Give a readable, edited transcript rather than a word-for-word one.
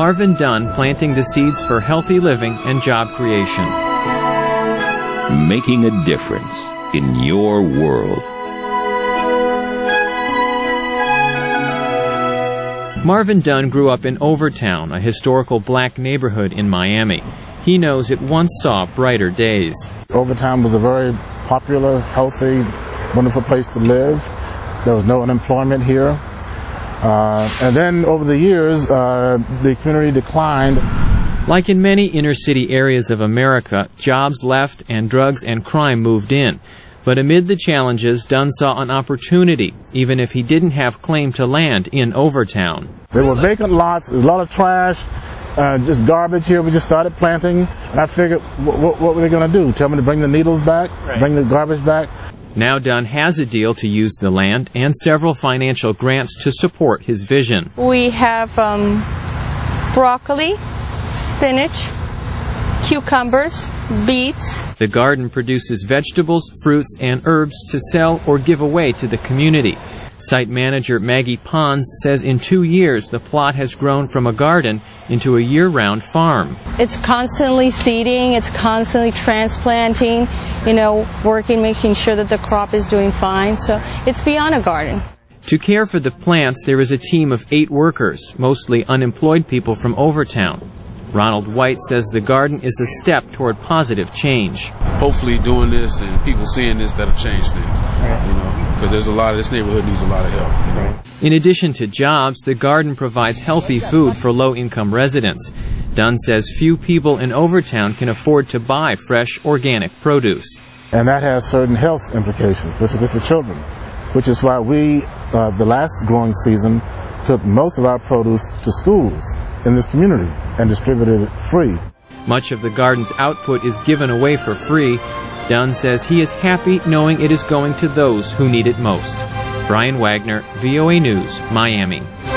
Marvin Dunn planting the seeds for healthy living and job creation. Making a difference in your world. Marvin Dunn grew up in Overtown, a historical black neighborhood in Miami. He knows it once saw brighter days. Overtown was a very popular, healthy, wonderful place to live. There was no unemployment here. And then over the years, the community declined. Like in many inner-city areas of America, jobs left and drugs and crime moved in. But amid the challenges, Dunn saw an opportunity, even if he didn't have claim to land in Overtown. There were vacant lots, a lot of trash, just garbage here. We just started planting, and I figured, what were they going to do? Tell me to bring the needles back, bring the garbage back? Now Dunn has a deal to use the land and several financial grants to support his vision. We have broccoli, spinach, cucumbers, beets. The garden produces vegetables, fruits, and herbs to sell or give away to the community. Site manager Maggie Pons says in 2 years the plot has grown from a garden into a year-round farm. It's constantly seeding, it's constantly transplanting, working, making sure that the crop is doing fine. So it's beyond a garden. To care for the plants, there is a team of 8 workers, mostly unemployed people from Overtown. Ronald White says the garden is a step toward positive change. Hopefully doing this and people seeing this, that'll change things, because there's a lot of this neighborhood needs a lot of help. In addition to jobs, the garden provides healthy food for low-income residents. Dunn says few people in Overtown can afford to buy fresh, organic produce. And that has certain health implications with the children, which is why we, the last growing season, took most of our produce to schools in this community and distributed it free. Much of the garden's output is given away for free. Dunn says he is happy knowing it is going to those who need it most. Brian Wagner, VOA News, Miami.